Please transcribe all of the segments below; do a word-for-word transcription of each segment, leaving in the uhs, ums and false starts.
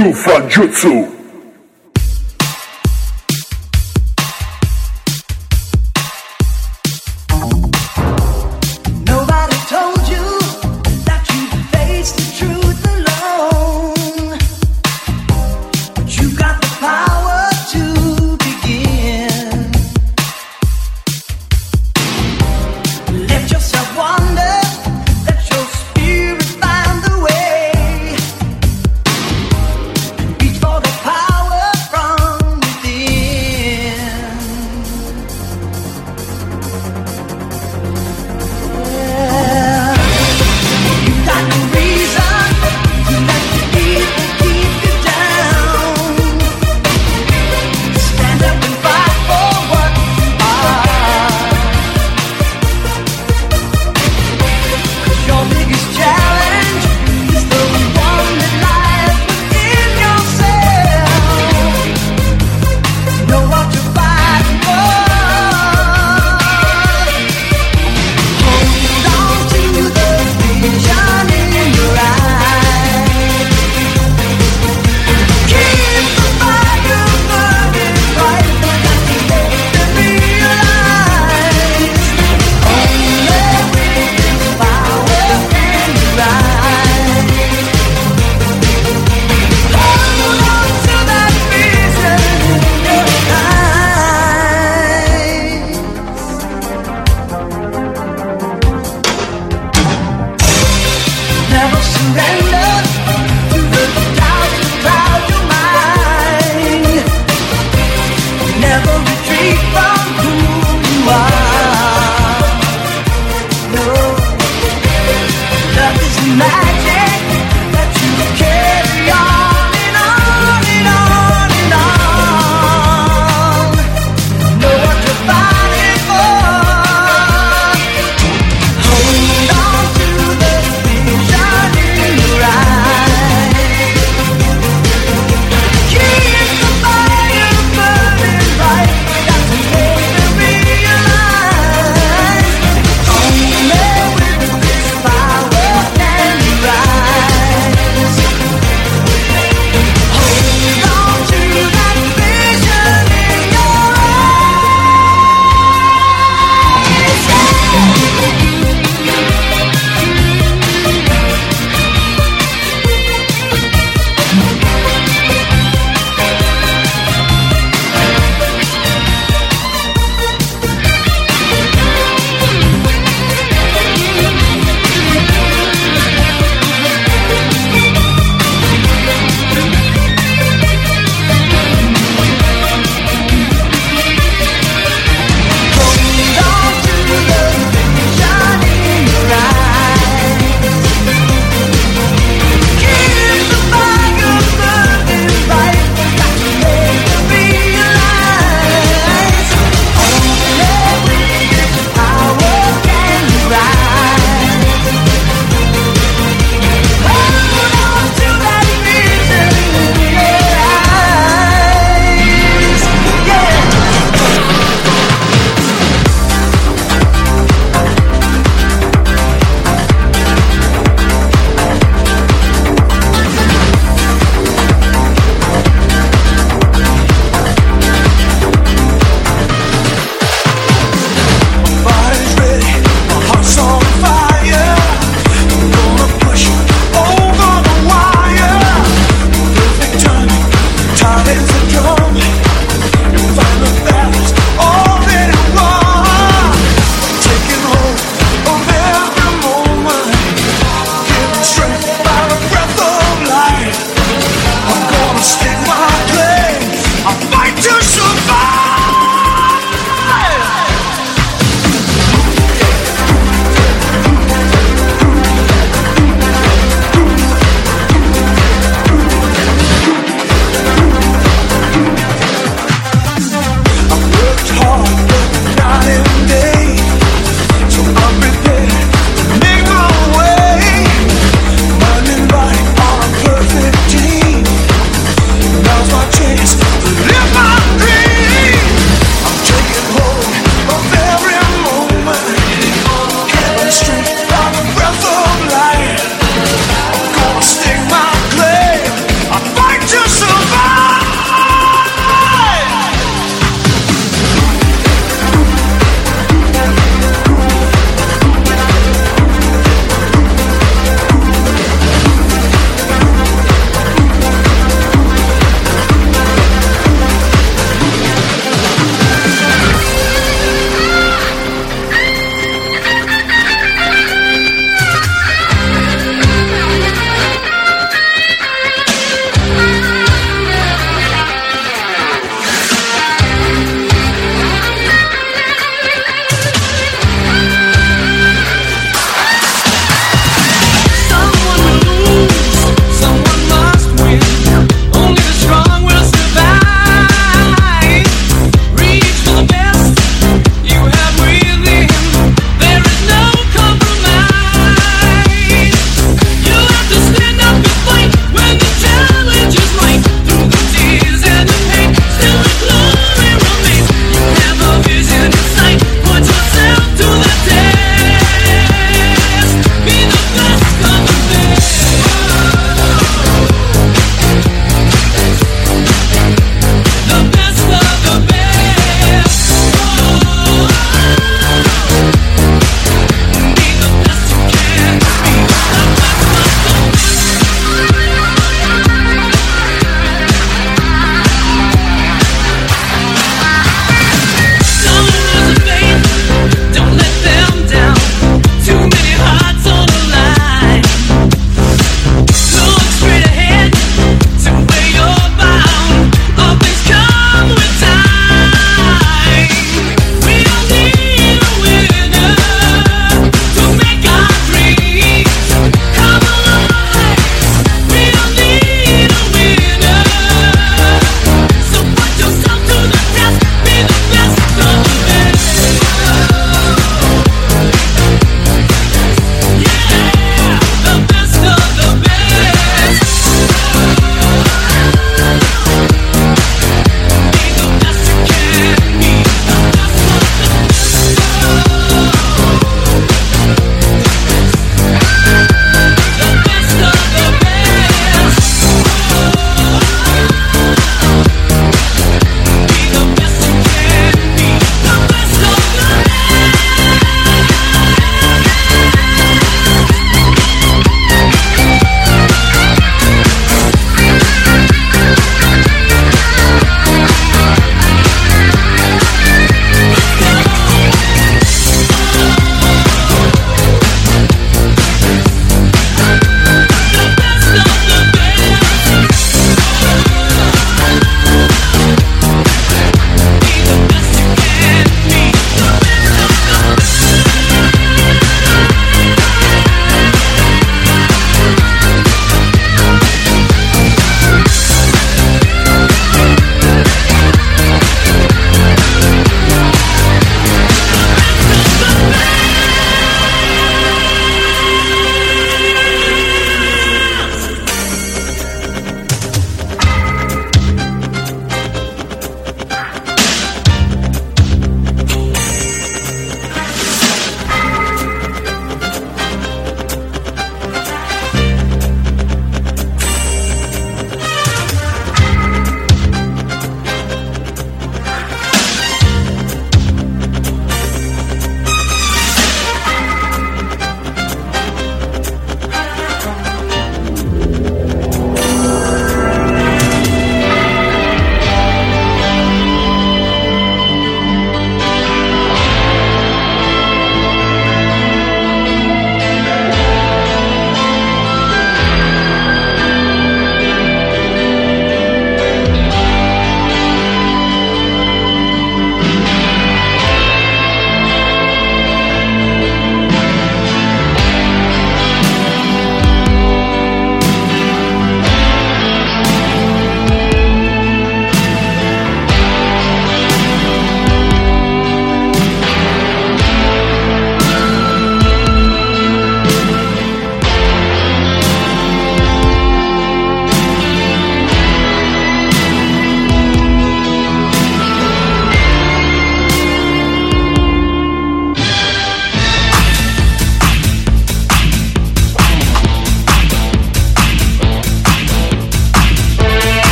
Jufanjutsu. For the power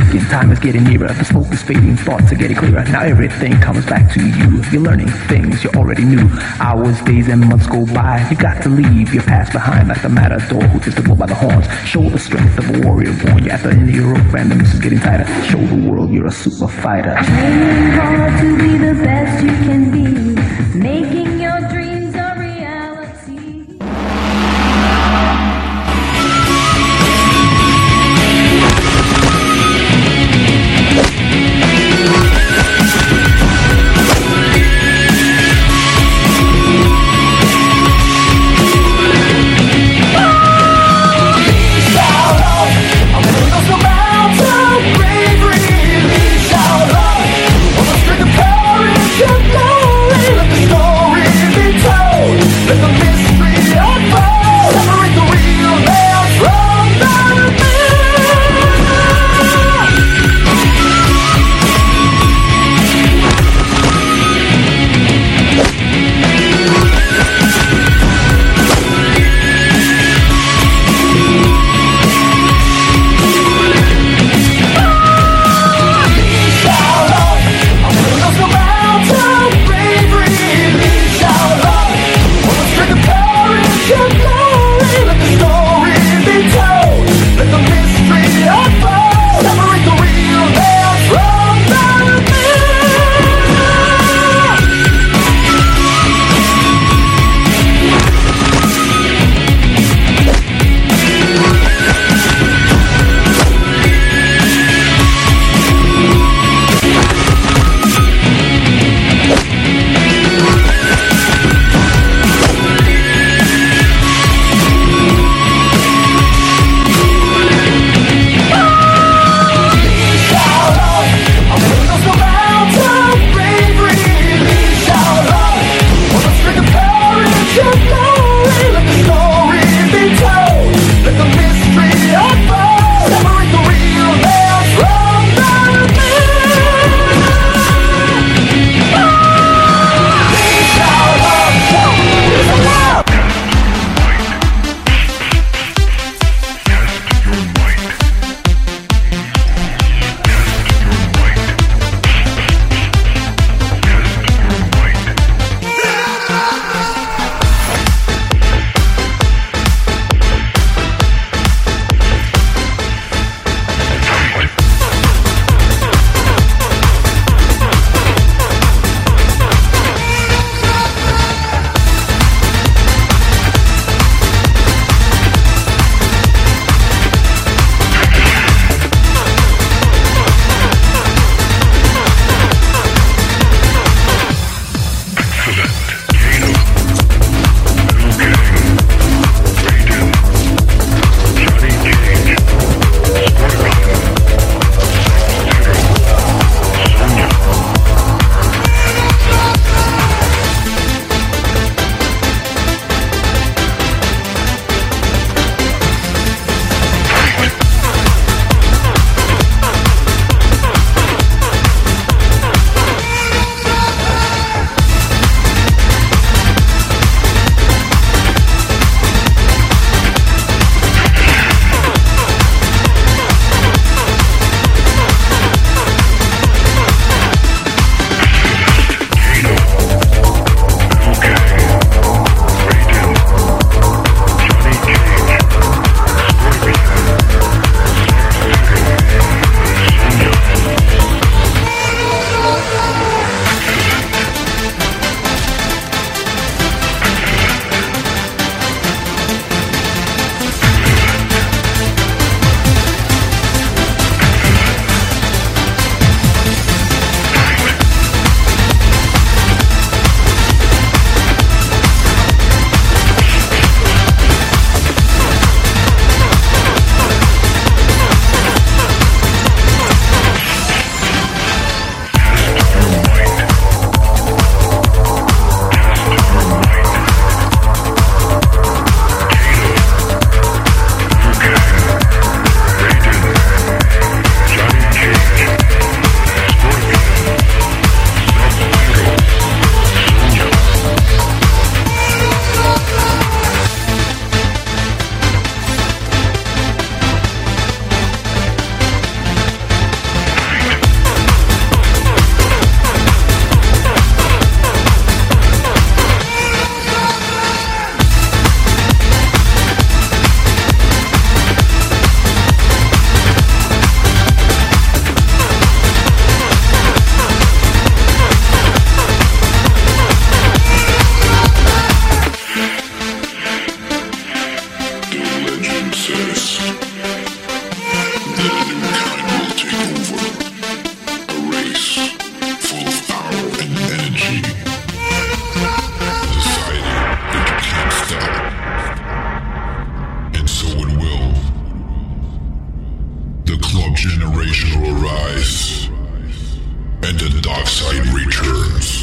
ticking, time is getting nearer. The smoke is fading, thoughts are getting clearer. Now everything comes back to you. You're learning things you already knew. Hours, days, and months go by. You got to leave your past behind like the matador who takes the bull by the horns. Show the strength of a warrior born. You're at the end of your rope and the noose is getting tighter. Show the world you're a super fighter. Training hard to be the best you can be, making your dreams a reality. Shout out, on the strength of courage, Side returns.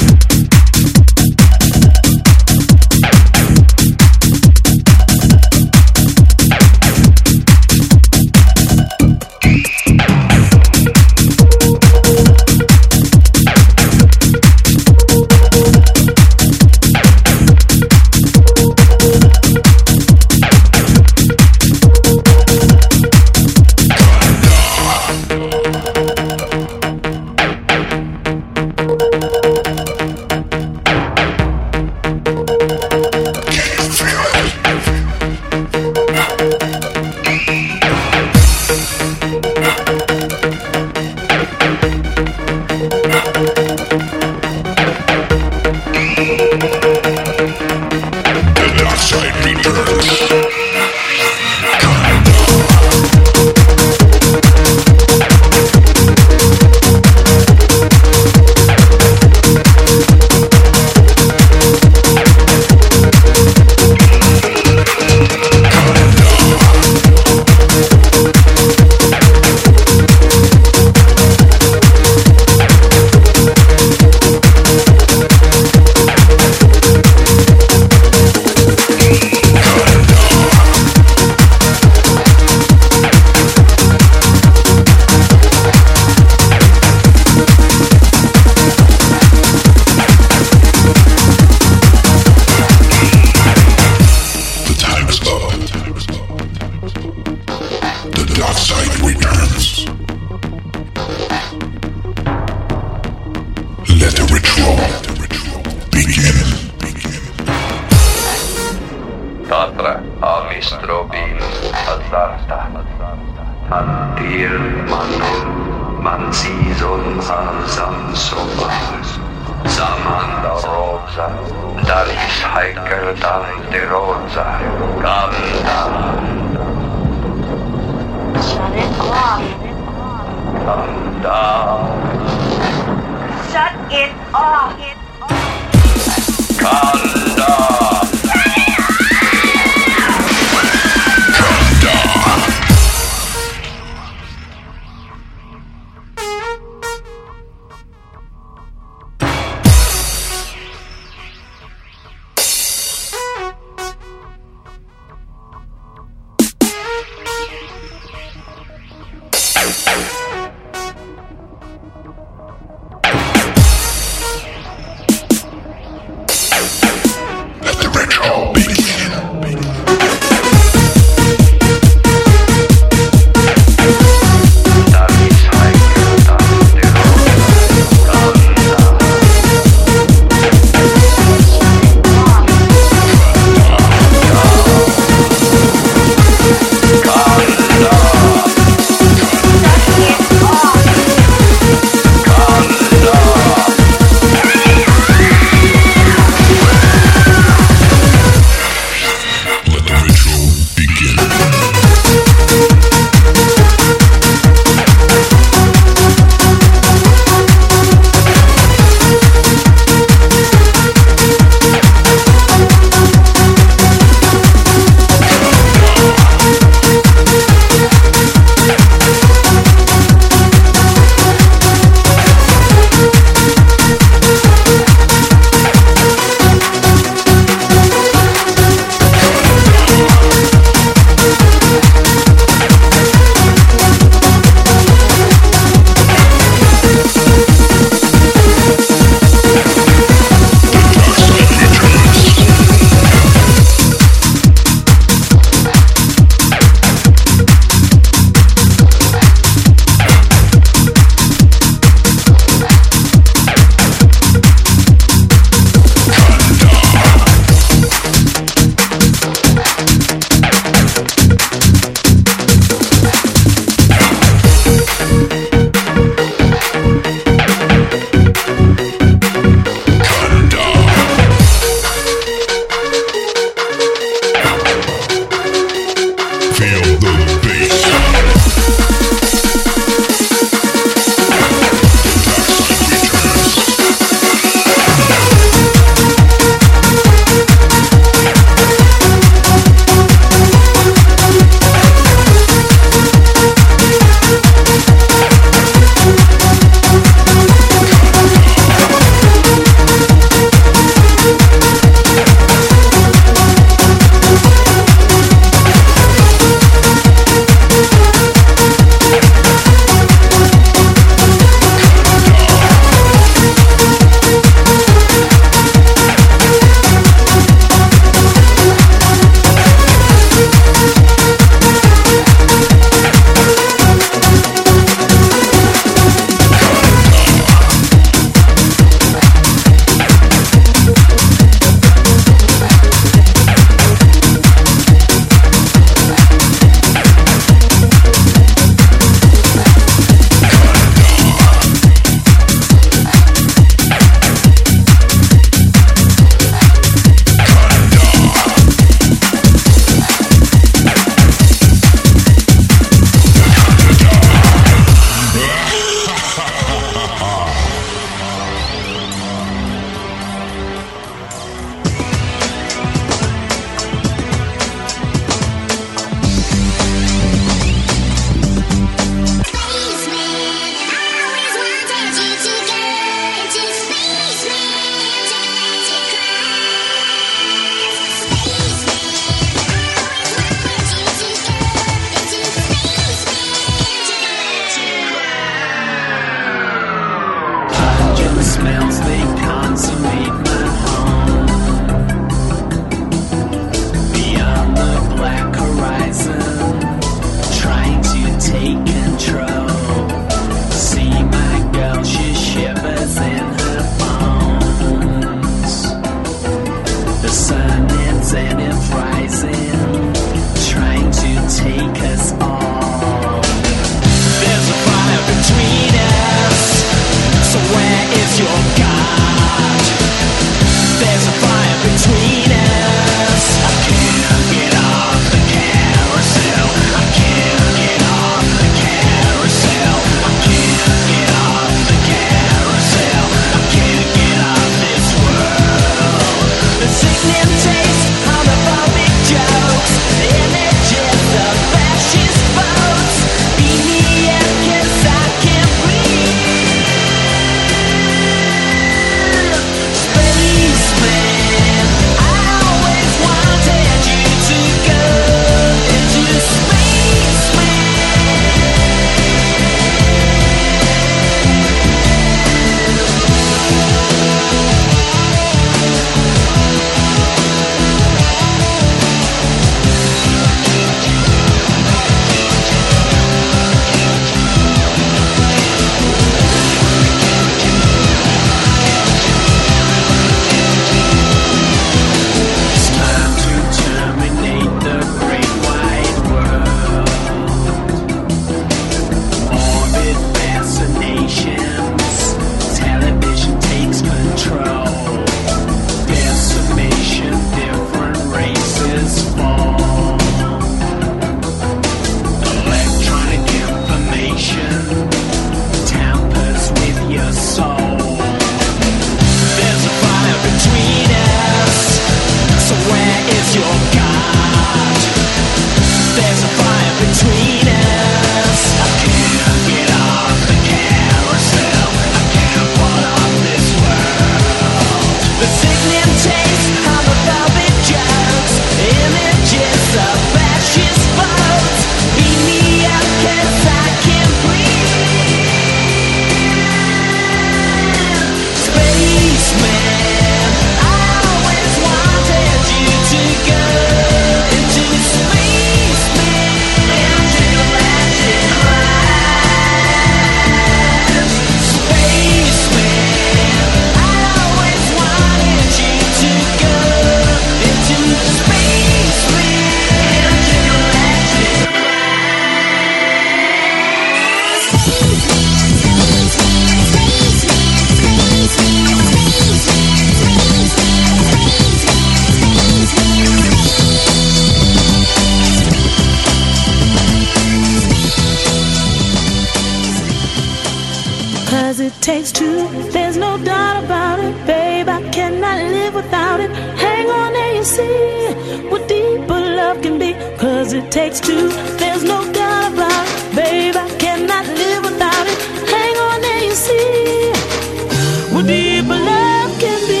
it takes two, there's no doubt about it. Babe, I cannot live without it. Hang on and you see what deeper love can be. Cause it takes two, there's no doubt about it. Babe, I cannot live without it. Hang on and you see what deeper love can be.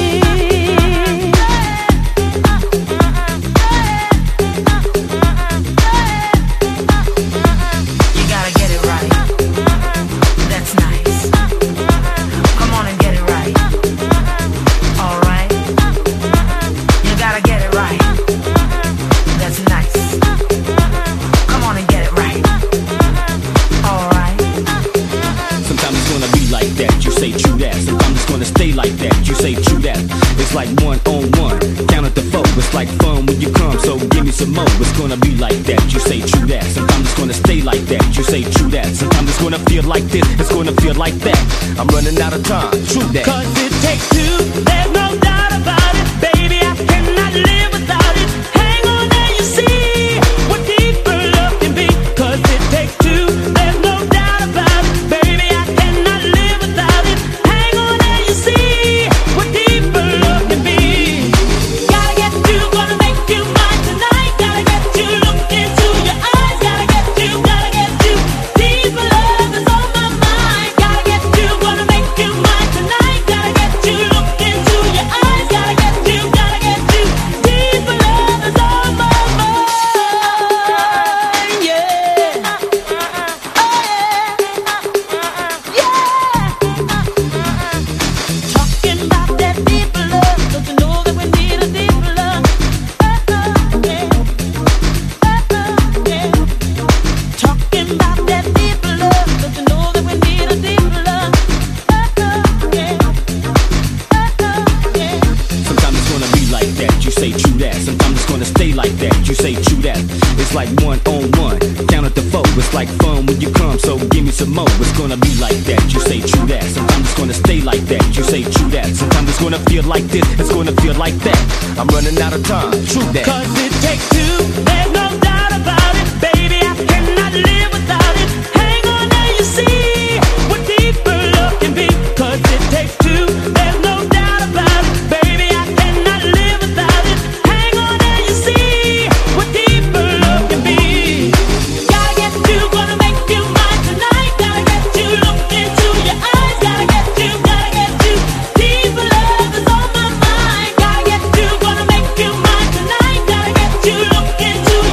Like one on one, count at the four. It's like fun when you come, so give me some more. It's gonna be like that, you say true that. Sometimes it's gonna stay like that, you say true that. Sometimes it's gonna feel like this, it's gonna feel like that. I'm running out of time, true that. Cause it takes two, there's no doubt about it. Baby, I cannot live without it. Hang on and you see what deeper love can be. Cause it takes two, there's no doubt about it. Baby, I cannot live without it. Hang on and you see what deeper love can be. Gotta get you, gonna make you mine tonight. Gotta get you, look into your eyes. Gotta get you, gotta get you. Deeper love is on my mind. Gotta get you, gonna make you mine tonight. Gotta get you, look into your eyes. Gotta get you, gotta get you. Deeper love is on my mind. Yeah. Oh yeah. Yeah. Talking about that deeper love. Don't you know that we need a deeper love? Oh, yeah. Oh, yeah. Talking about that deeper love. Don't you know that we need a deeper love? Oh, yeah. Oh, yeah. Sometimes it's gonna be like that, you say true that. Sometimes it's gonna stay like that, you say true that. It's like one on one, count at the four. It's like fun when you come, so give me some more. It's gonna be like that, you say true that. Sometimes it's gonna stay like that, you say true that. Sometimes it's gonna feel like this, it's gonna feel like that. I'm running out of time, true that. Cause it takes two, there's no doubt about it. Baby, I cannot live without it. Hang on and you see what deeper love can be. Cause it takes two, there's no doubt about it. Baby, I cannot live without it. Hang on and you see what deeper love can be. Gotta get you, gonna make you mine tonight. Gotta get you, look into your eyes. Gotta get you, gotta get you. Deeper love is on my mind. Gotta get you, gonna make you mine tonight. Gotta get you, look into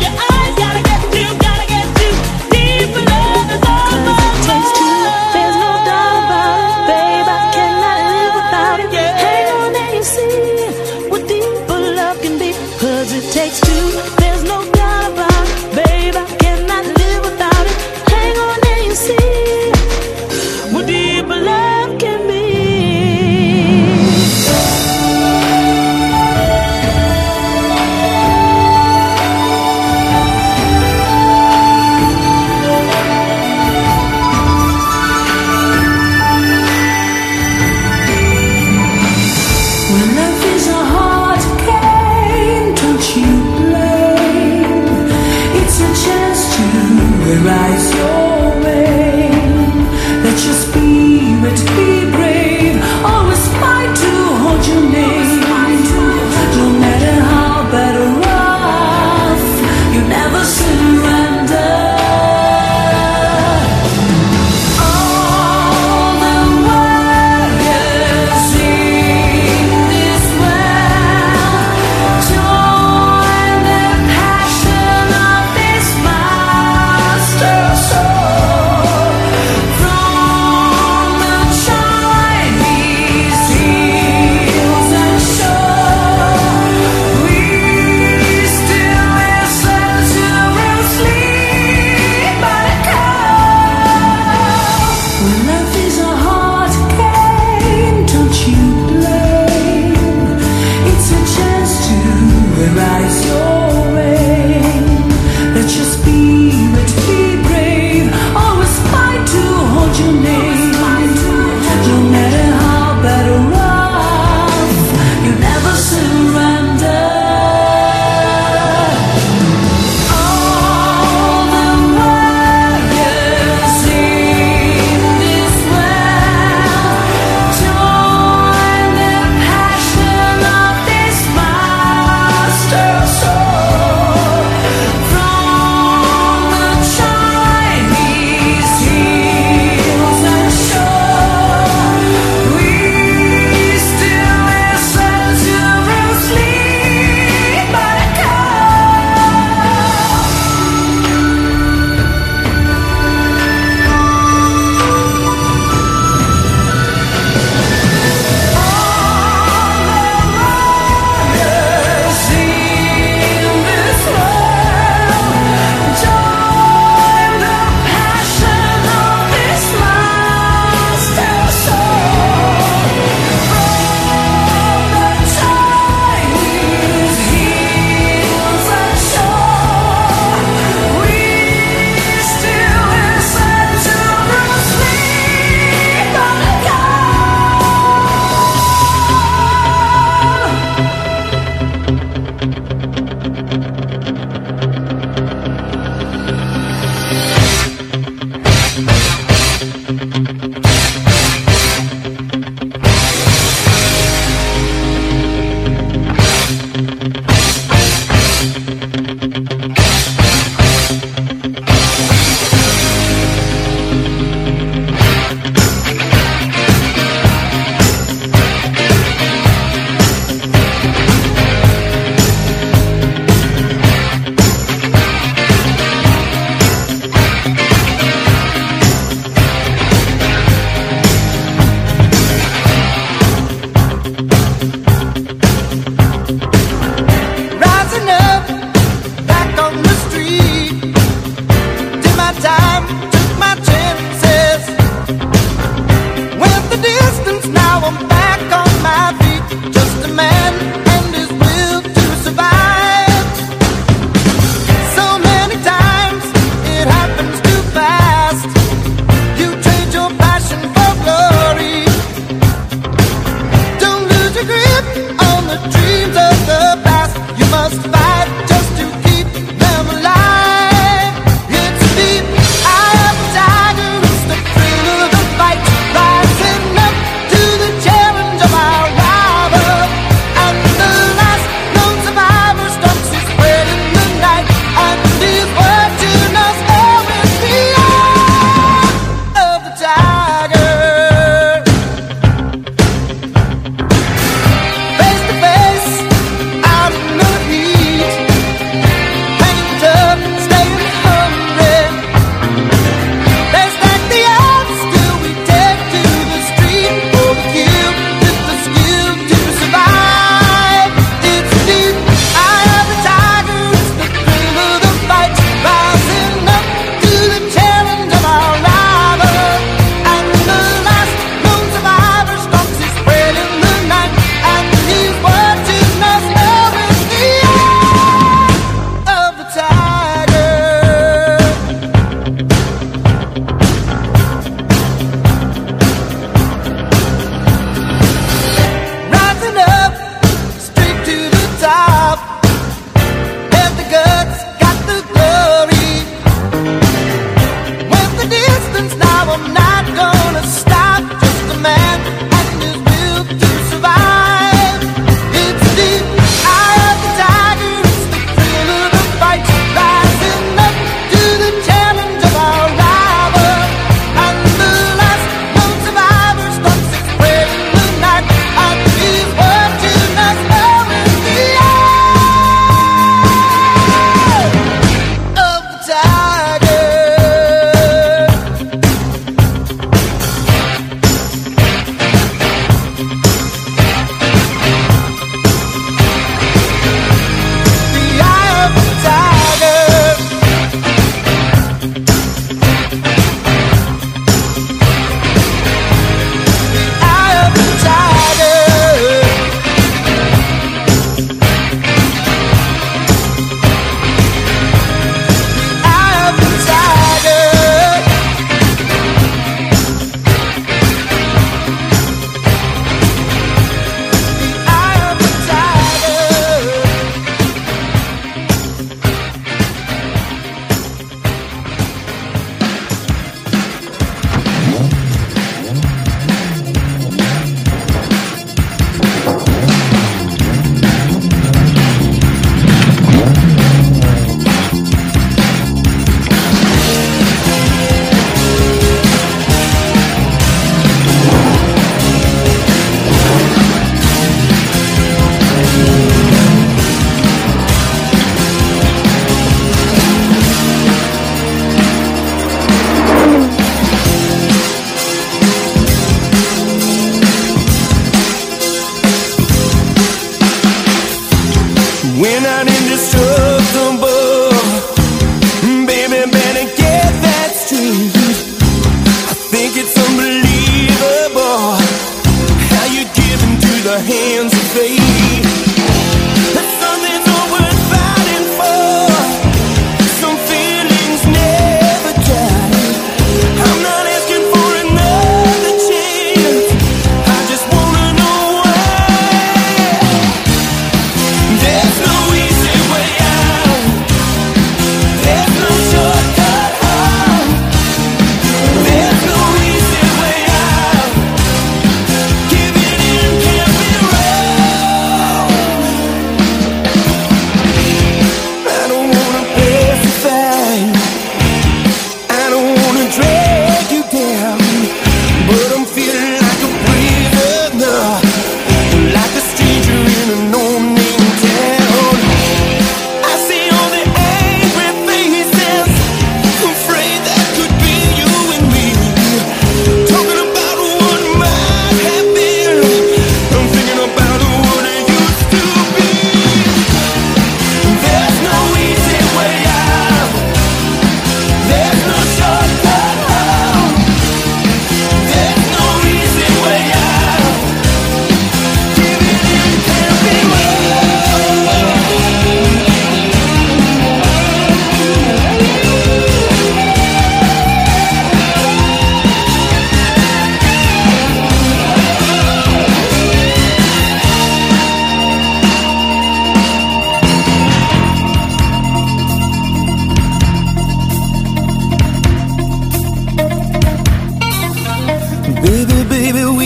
on the street. Did my time, took my chances. Went the distance, now I'm back on my feet. Just a man and his will to survive. So many times it happens too fast. You trade your passion for glory. Don't lose your grip on the dreams of the past. You must fight just to keep them alive.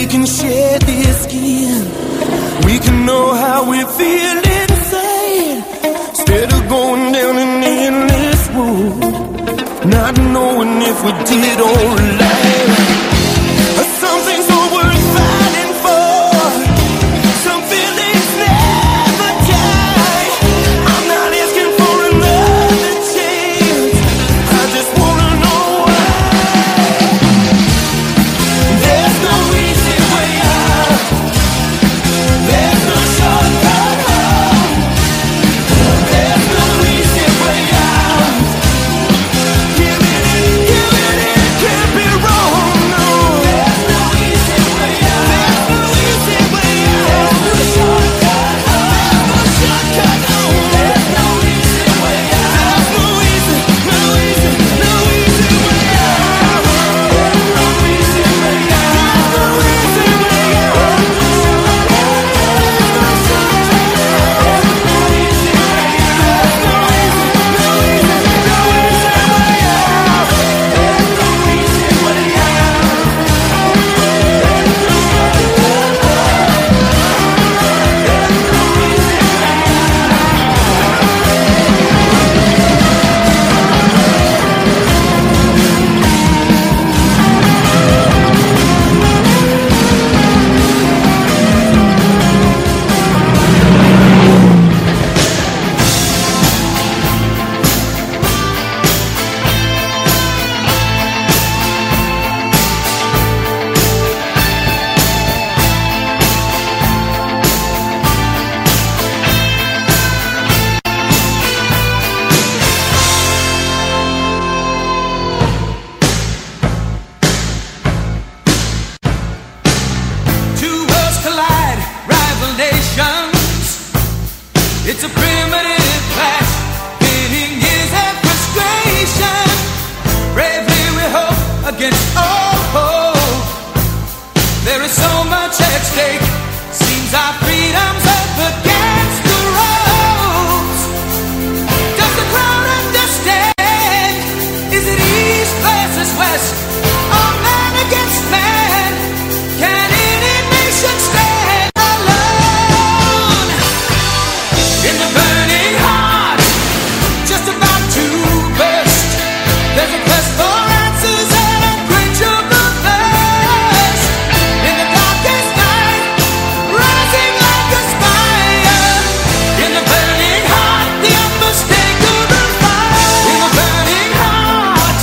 we can share this skin. We can know how we feel inside, instead of going down an endless road, not knowing if we did or lied. Some things are worth fighting for. Some feelings never die. I'm not asking for another chance. I just wanna know why. There's no easy way out. There's no shortcut home. There's no easy way out. Giving in, giving in can't be wrong, no. There's no easy way out. There's no easy way out. There's no shortcut home. There's no shortcut home. There's no easy way out. There's no easy, no easy, no easy way out. There's no easy way out. There's no easy way out. There's no shortcut home. There's no easy way out. There's no easy, no easy, no easy way out. There's no easy way out. Two worlds collide, rival nations. It's a primitive clash, pitting years of frustration. Bravely we hope against all hope. There is so much at stake. Seems our freedom's up against the ropes. Does the crowd understand? Is it east versus west? Or man against man? Can any nation stand alone? In the burning heart, just about to burst, there's a quest for answers and a quenchable thirst. In the darkest night, rising like a spire. In the burning heart, the unmistakable fire. In the burning heart.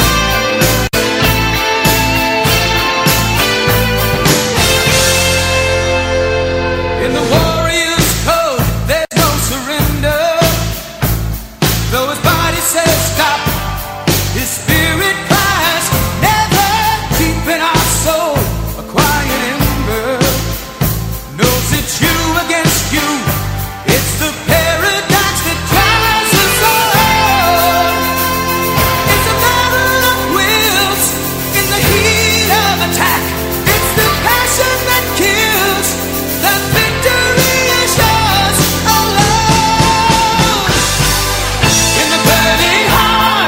In the warrior's code, there's no surrender. Though his body says stop, his spirit cries never. Deep in our soul, a quiet ember knows it's you against you. It's the paradox that drives us all. It's a battle of wills in the heat of attack. It's the passion that kills. The victory is yours alone. In the burning heart.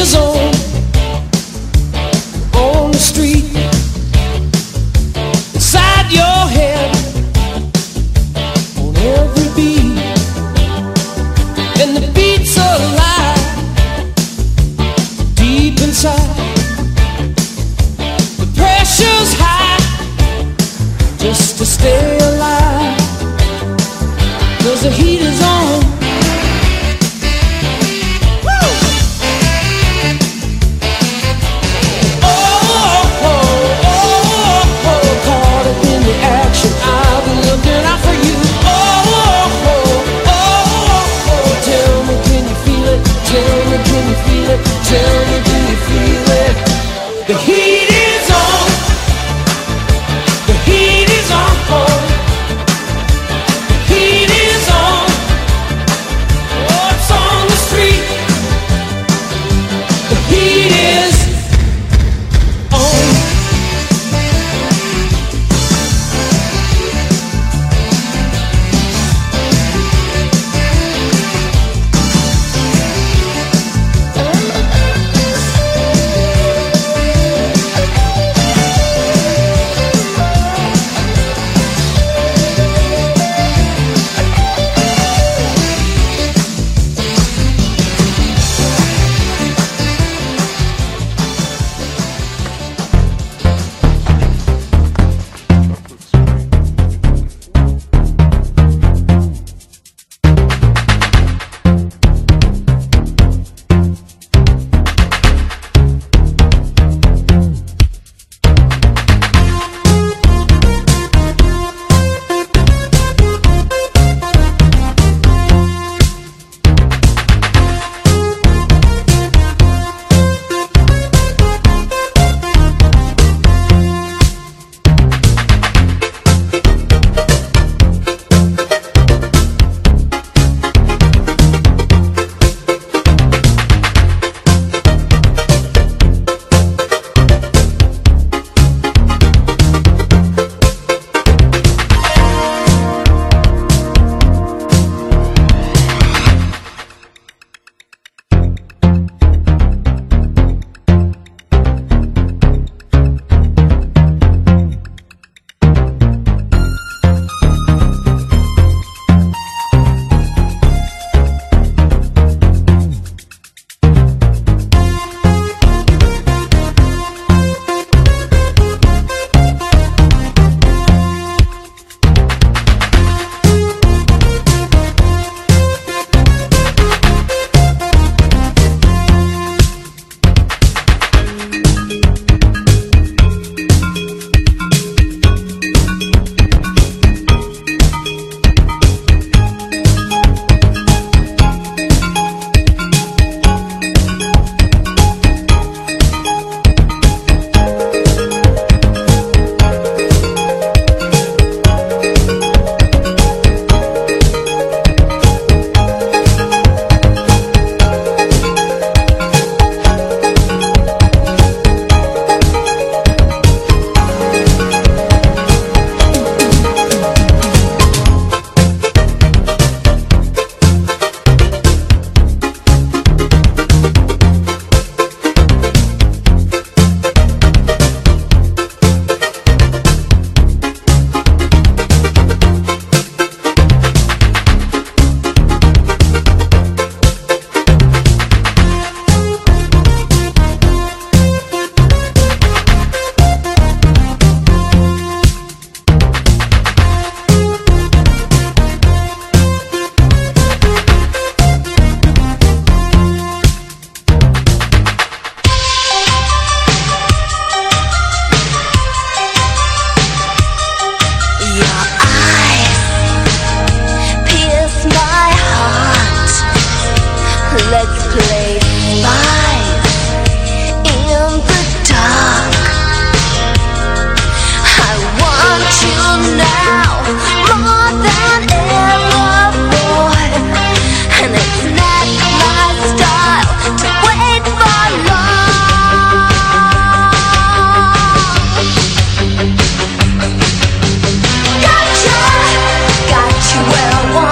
is on, on the street, inside your head, on every beat, and the beat's alive, deep inside. The pressure's high, just to stay alive, 'cause the heat is on. Tell me, do you feel it? The heat is on. The heat is on. The heat is on. Oh, it's on the street. The heat is on.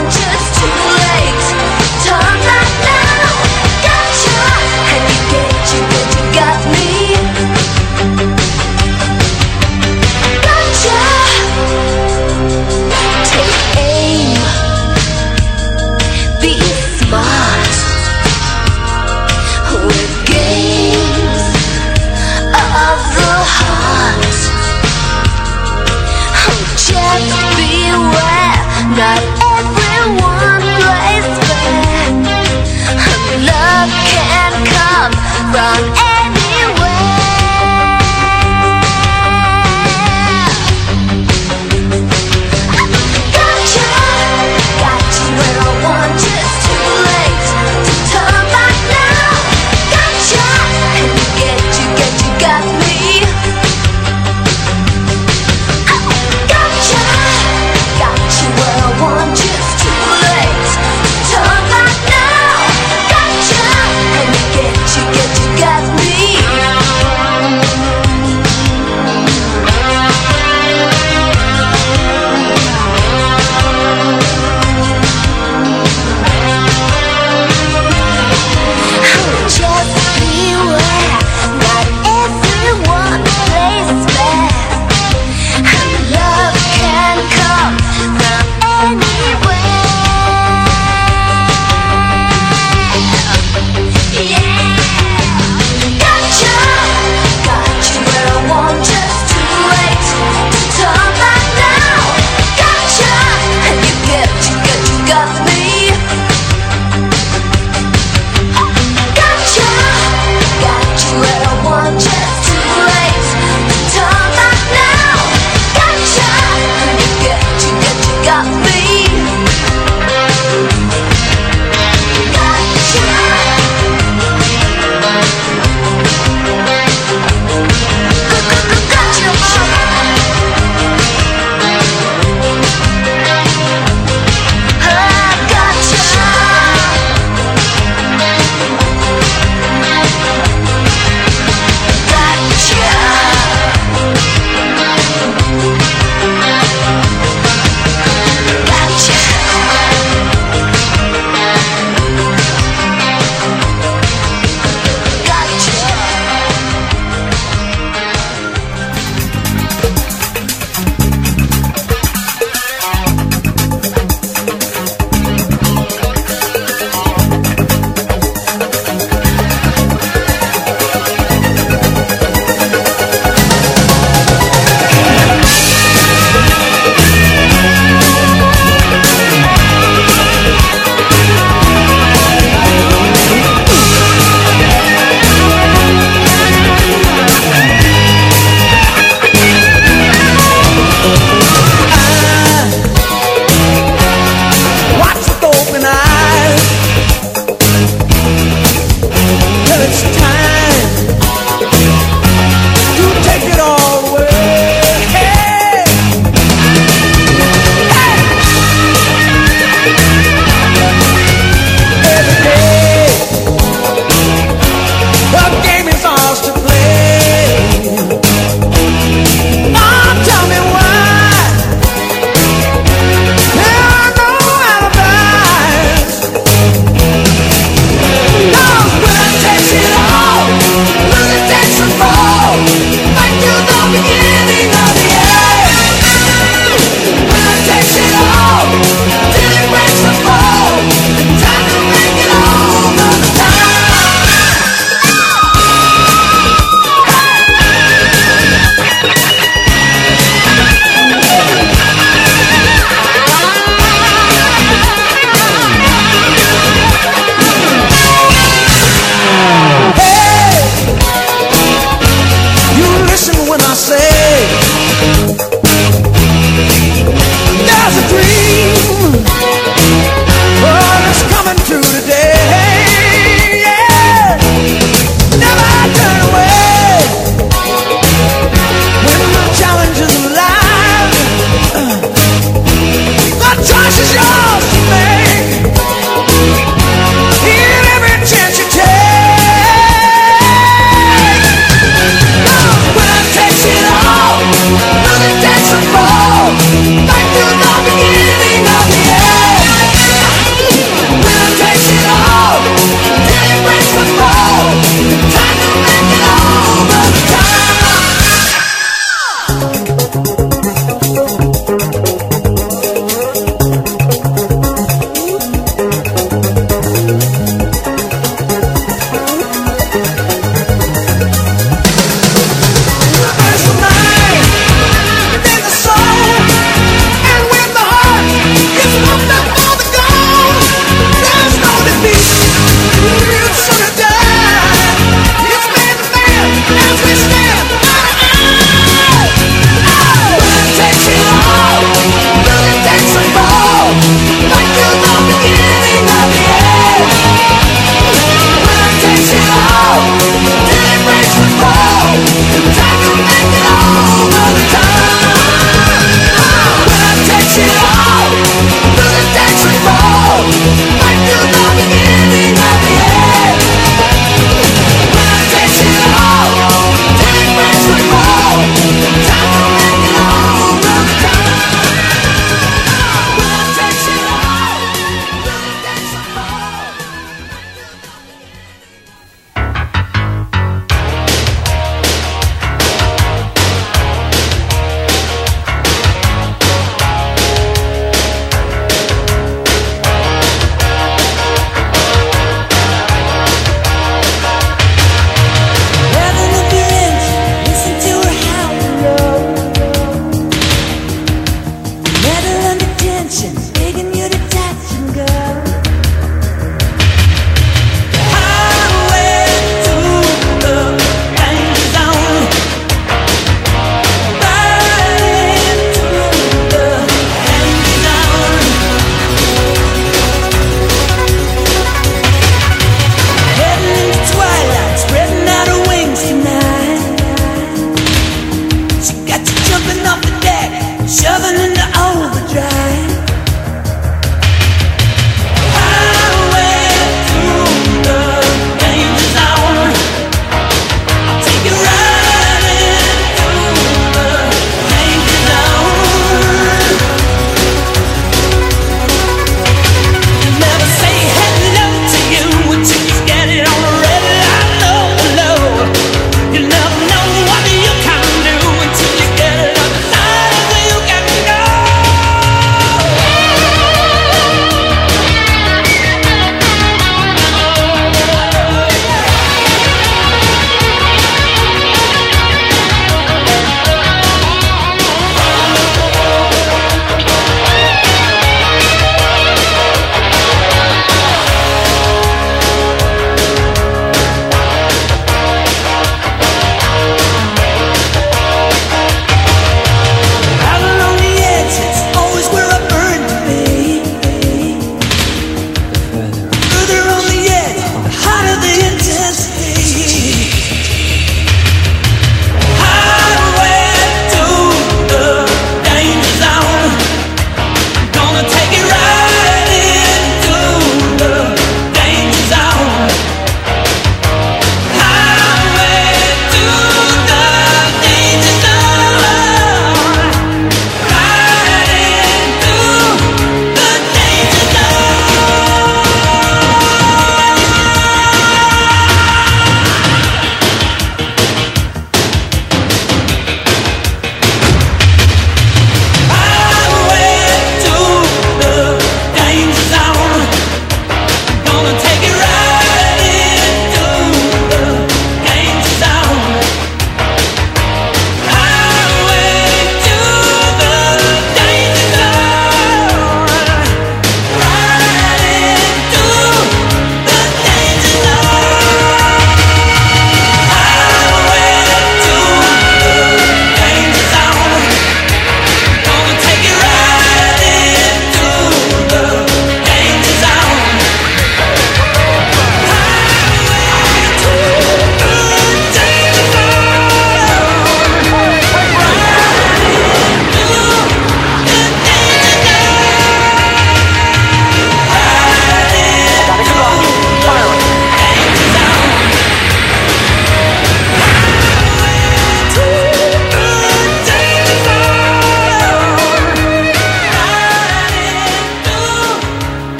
Get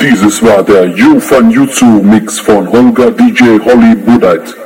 Dieses war der You von YouTube Mix von Holger D J Holly Budite.